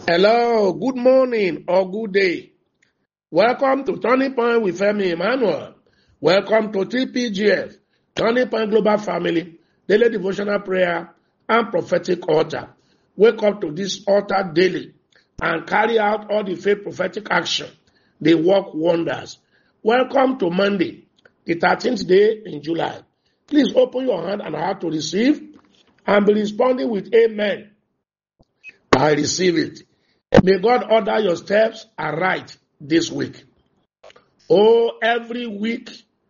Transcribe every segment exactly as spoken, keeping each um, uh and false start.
Hello, good morning or good day. Welcome to Turning Point with Femi Emmanuel. Welcome to T P G F, Turning Point Global Family, Daily Devotional Prayer and Prophetic Altar. Wake up to this altar daily and carry out all the faith prophetic action. They work wonders. Welcome to Monday, the thirteenth day in July. Please open your hand and heart to receive and be responding with amen. I receive it. May God order your steps aright this week. Oh, every week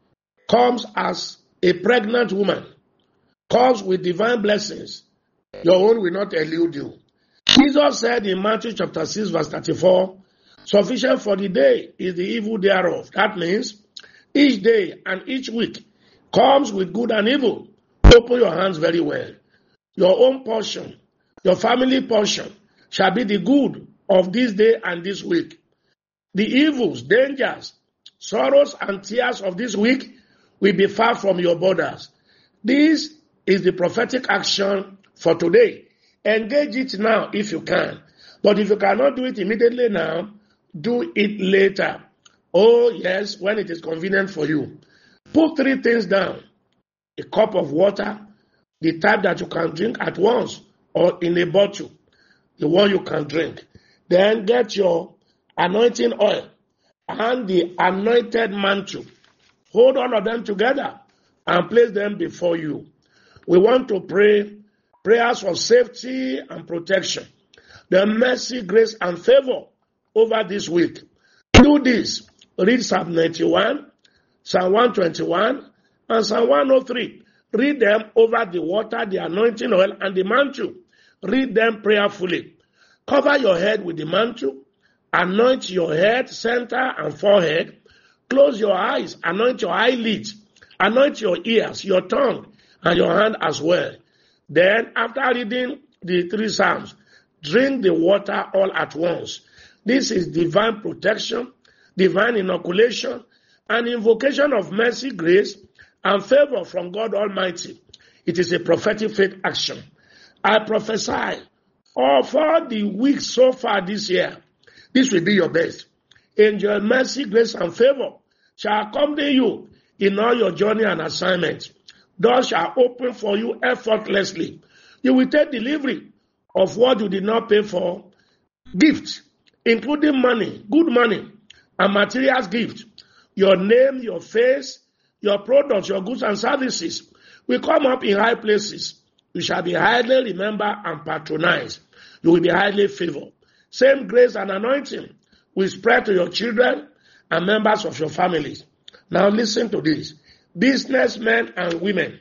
comes as a pregnant woman, comes with divine blessings. Your own will not elude you. Jesus said in Matthew chapter six, verse thirty-four, sufficient for the day is the evil thereof. That means each day and each week comes with good and evil. Open your hands very well. Your own portion, your family portion, shall be the good of this day and this week. The evils, dangers, sorrows, and tears of this week will be far from your borders. This is the prophetic action for today. Engage it now if you can. But if you cannot do it immediately now, do it later. Oh yes, when it is convenient for you. Put three things down. A cup of water, the type that you can drink at once, or in a bottle, the one you can drink. Then get your anointing oil and the anointed mantle. Hold all of them together and place them before you. We want to pray prayers for safety and protection, the mercy, grace, and favor over this week. Do this. Read Psalm ninety-one, Psalm one twenty-one, and Psalm one oh three. Read them over the water, the anointing oil, and the mantle. Read them prayerfully. Cover your head with the mantle. Anoint your head, center, and forehead. Close your eyes. Anoint your eyelids. Anoint your ears, your tongue, and your hand as well. Then, after reading the three Psalms, drink the water all at once. This is divine protection, divine inoculation, and invocation of mercy, grace, and favor from God Almighty. It is a prophetic faith action. I prophesy, all for the weeks so far this year, this will be your best. Angel mercy, grace, and favor shall accompany you in all your journey and assignment. Doors shall open for you effortlessly. You will take delivery of what you did not pay for. Gifts, including money, good money, and materials gift. Your name, your face, your products, your goods and services will come up in high places. You shall be highly remembered and patronized. You will be highly favored. Same grace and anointing will spread to your children and members of your families. Now listen to this. Businessmen and women,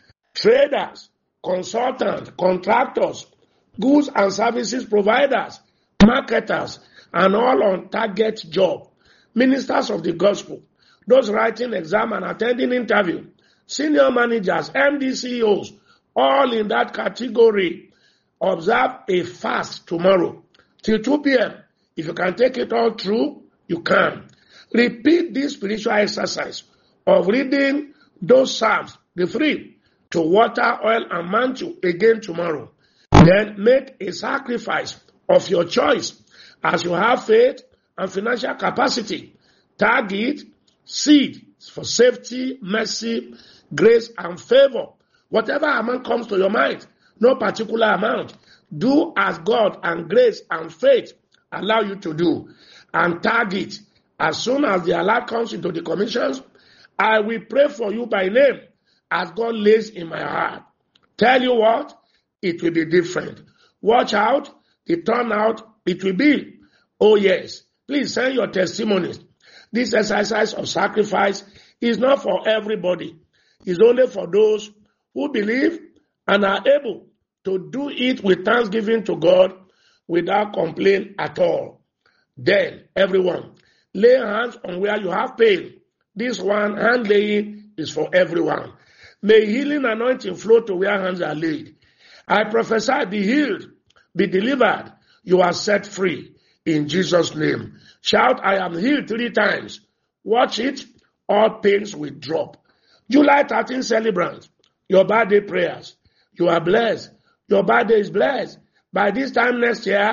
traders, consultants, contractors, goods and services providers, marketers, and all on target job, ministers of the gospel, those writing exam and attending interview, senior managers, M D C E Os, all in that category. Observe a fast tomorrow till two p.m. If you can take it all through, you can. Repeat this spiritual exercise of reading those psalms, the three, to water, oil, and mantle again tomorrow. Then make a sacrifice of your choice as you have faith and financial capacity. Target seed for safety, mercy, grace, and favor. Whatever amount comes to your mind, no particular amount. Do as God and grace and faith allow you to do. And target. As soon as the alert comes into the commissions, I will pray for you by name as God lays in my heart. Tell you what, it will be different. Watch out, the turnout, it will be. Oh yes, please send your testimonies. This exercise of sacrifice is not for everybody. It's only for those who believe and are able to do it with thanksgiving to God without complaint at all. Then, everyone, lay hands on where you have pain. This one, hand laying, is for everyone. May healing anointing flow to where hands are laid. I prophesy, be healed, be delivered. You are set free in Jesus' name. Shout, I am healed three times. Watch it, all pains will drop. July thirteenth celebrants, your birthday prayers. You are blessed. Your birthday is blessed. By this time next year,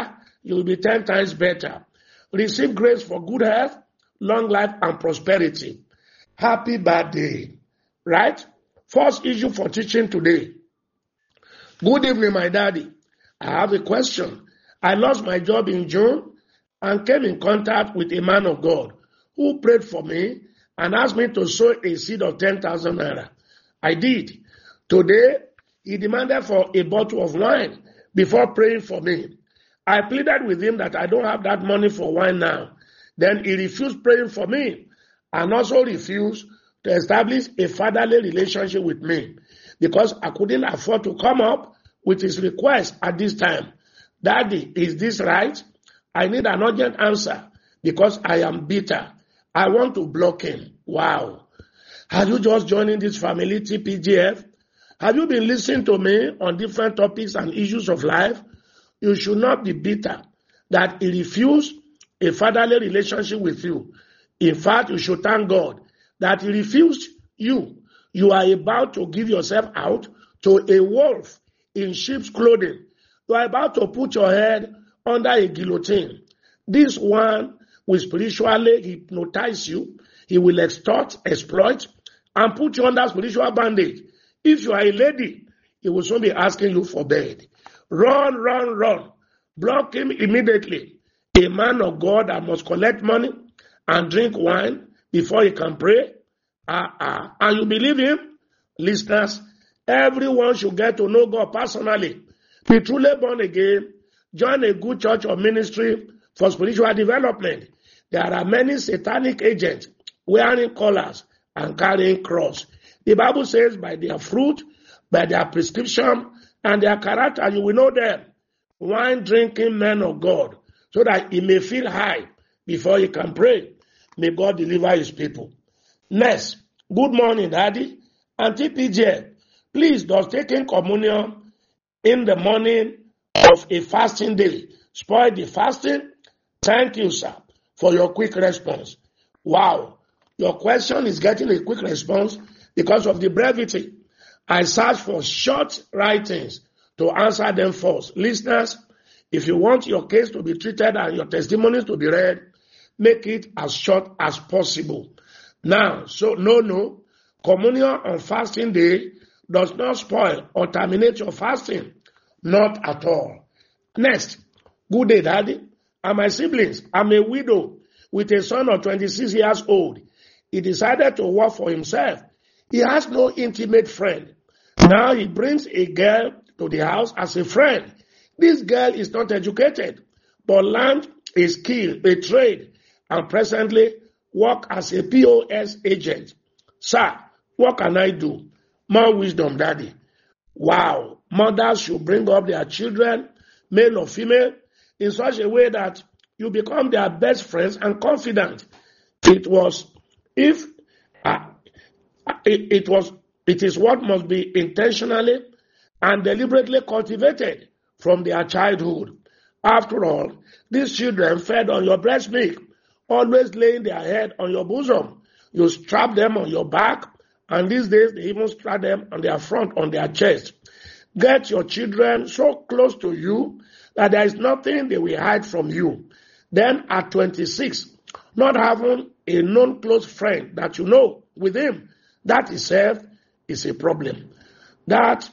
you will be ten times better. Receive grace for good health, long life, and prosperity. Happy birthday. Right? First issue for teaching today. Good evening, my daddy. I have a question. I lost my job in June and came in contact with a man of God who prayed for me and asked me to sow a seed of ten thousand naira. I did. Today, he demanded for a bottle of wine before praying for me. I pleaded with him that I don't have that money for wine now. Then he refused praying for me and also refused to establish a fatherly relationship with me because I couldn't afford to come up with his request at this time. Daddy, is this right? I need an urgent answer because I am bitter. I want to block him. Wow. Have you just joined this family, T P G F? Have you been listening to me on different topics and issues of life? You should not be bitter that he refused a fatherly relationship with you. In fact, you should thank God that he refused you. You are about to give yourself out to a wolf in sheep's clothing. You are about to put your head under a guillotine. This one will spiritually hypnotize you. He will extort, exploit, and put you under spiritual bondage. If you are a lady, he will soon be asking you for bed. Run, run, run. Block him immediately. A man of God that must collect money and drink wine before he can pray. Uh-uh. And you believe him? Listeners, everyone should get to know God personally. Be truly born again. Join a good church or ministry for spiritual development. There are many satanic agents wearing collars and carrying cross. The Bible says by their fruit, by their prescription, and their character, you will know them. Wine drinking men of God, so that he may feel high before he can pray. May God deliver his people. Next, good morning, Daddy. And T P J, please, does taking communion in the morning of a fasting day spoil the fasting? Thank you, sir, for your quick response. Wow, your question is getting a quick response because of the brevity. I search for short writings to answer them first. Listeners, if you want your case to be treated and your testimonies to be read, make it as short as possible. Now, so no, no, communion on fasting day does not spoil or terminate your fasting. Not at all. Next, good day, Daddy. And my siblings, I'm a widow with a son of twenty-six years old. He decided to work for himself. He has no intimate friend. Now he brings a girl to the house as a friend. This girl is not educated, but learned a skill, a trade, and presently work as a P O S agent. Sir, what can I do? More wisdom, Daddy. Wow. Mothers should bring up their children, male or female, in such a way that you become their best friends and confidant. It was, if, uh, it, it was, it is what must be intentionally and deliberately cultivated from their childhood. After all, these children fed on your breast milk, always laying their head on your bosom. You strap them on your back, and these days they even strap them on their front, on their chest. Get your children so close to you that there is nothing they will hide from you. Then at twenty-six, not having a known close friend that you know with him, that itself is a problem. That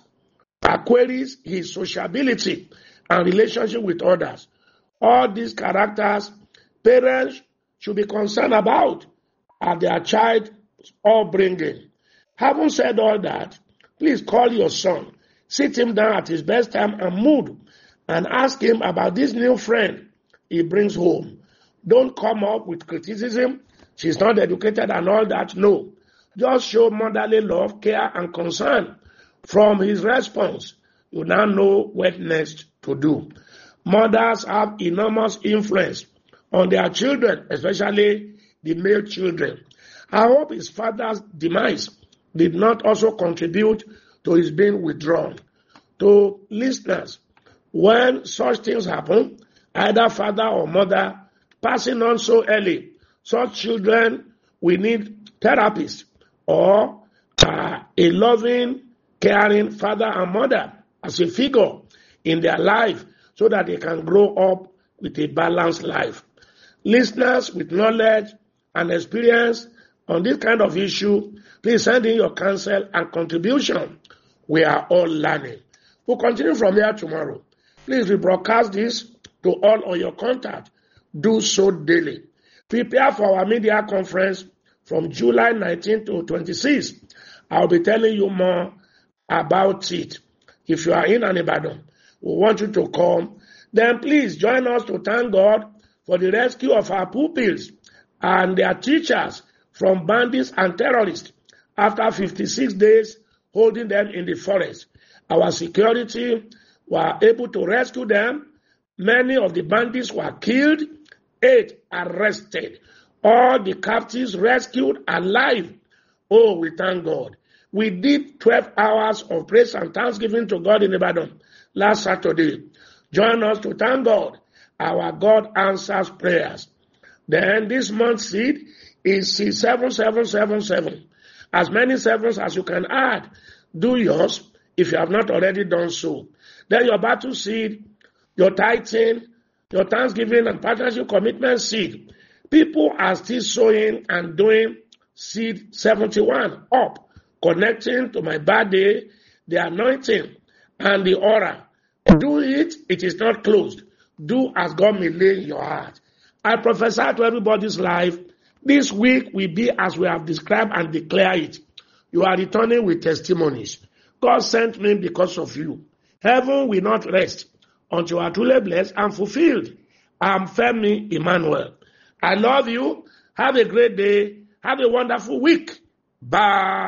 queries his sociability and relationship with others. All these characters, parents should be concerned about at their child's upbringing. Having said all that, please call your son, sit him down at his best time and mood, and ask him about this new friend he brings home. Don't come up with criticism. She's not educated and all that. No. Just show motherly love, care, and concern. From his response, you now know what next to do. Mothers have enormous influence on their children, especially the male children. I hope his father's demise did not also contribute to his being withdrawn. To listeners, when such things happen, either father or mother passing on so early, such children will need therapists or uh, a loving, caring father and mother as a figure in their life so that they can grow up with a balanced life. Listeners with knowledge and experience on this kind of issue, please send in your counsel and contribution. We are all learning. We'll continue from here tomorrow. Please rebroadcast this to all of your contacts. Do so daily. Prepare for our media conference from July nineteenth to twenty-sixth. I'll be telling you more about it. If you are in Ibadan, we want you to come. Then please join us to thank God for the rescue of our pupils and their teachers from bandits and terrorists after fifty-six days holding them in the forest. Our security were able to rescue them. Many of the bandits were killed, eight arrested. All the captives rescued alive. Oh, we thank God. We did twelve hours of praise and thanksgiving to God in Ibadan last Saturday. Join us to thank God. Our God answers prayers. Then this month's seed is seed seven seven seven seven. As many sevens as you can add. Do yours if you have not already done so. Then your battle seed, your tithing, your thanksgiving and partnership commitment seed. People are still sowing and doing seed seventy-one up, connecting to my birthday, the anointing, and the aura. Do it, it is not closed. Do as God may lay in your heart. I prophesy to everybody's life, this week will be as we have described and declared it. You are returning with testimonies. God sent me because of you. Heaven will not rest until you are truly blessed and fulfilled. I am Femi Emmanuel. I love you. Have a great day. Have a wonderful week. Bye.